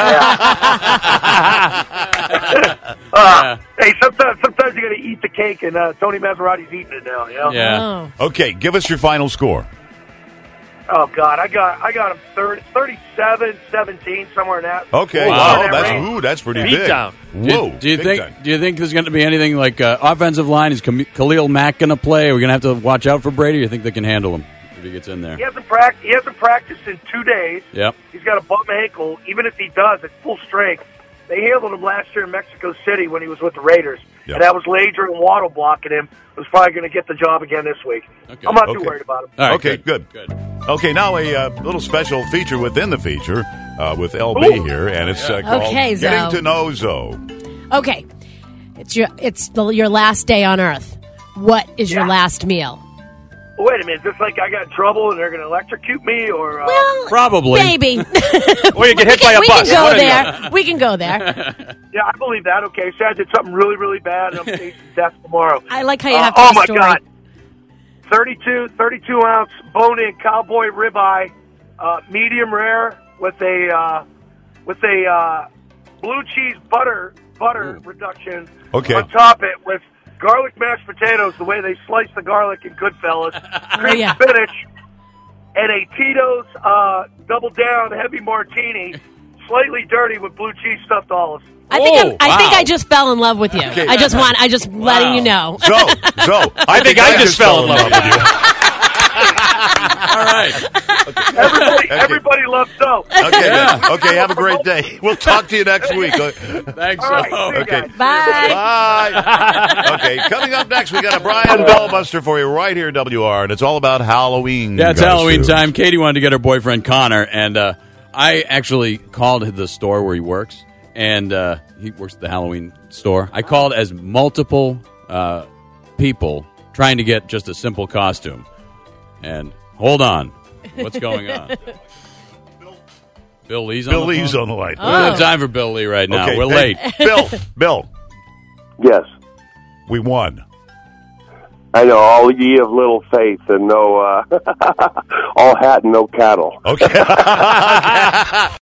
Hey, sometimes you got to eat the cake, and Tony Maserati's eating it now. Yeah. Okay, give us your final score. Oh God, I got him 37-17, somewhere in that. Okay, wow, that's pretty big. Whoa, do you think there's going to be anything like offensive line? Is Khalil Mack going to play? Are we going to have to watch out for Brady? Or you think they can handle him if he gets in there? He hasn't practiced in 2 days. Yep. He's got a bum ankle. Even if he does at full strength, they handled him last year in Mexico City when he was with the Raiders, and that was Lager and Waddle blocking him. Was probably going to get the job again this week. Okay. I'm not too worried about him. All right, okay, good. Okay, now a little special feature within the feature with LB here, and it's called Getting to Know Zoe. Okay, it's your last day on Earth. What is your last meal? Wait a minute, just like I got in trouble and they're going to electrocute me, or probably maybe, or you get hit by a bus. We can go there. Yeah, I believe that. Okay, so I did something really, really bad, and I'm facing death tomorrow. I like how you have oh the my story. God, 32 ounce bone-in cowboy ribeye, medium rare with a blue cheese butter reduction. Okay. On top it with garlic mashed potatoes, the way they slice the garlic in Goodfellas, cream spinach, and a Tito's double down heavy martini, slightly dirty with blue cheese stuffed olives. I think I just fell in love with you. Okay. I just letting you know. So I think I just fell in love with you. All right. Everybody loves Zoe. Okay, have a great day. We'll talk to you next week. Thanks, right, okay. Bye. Okay, coming up next, we got a Brian Bellbuster for you right here at WR, and it's all about Halloween. Yeah, it's Halloween time. Katie wanted to get her boyfriend Connor, and I actually called the store where he works, and he works at the Halloween store. I called as multiple people trying to get just a simple costume. And hold on. What's going on? Bill Lee's on the phone? Bill Lee's on the line. We don't have time for Bill Lee right now. Okay, We're hey, late. Bill. Yes. We won. I know, all ye of little faith and no, all hat and no cattle. Okay.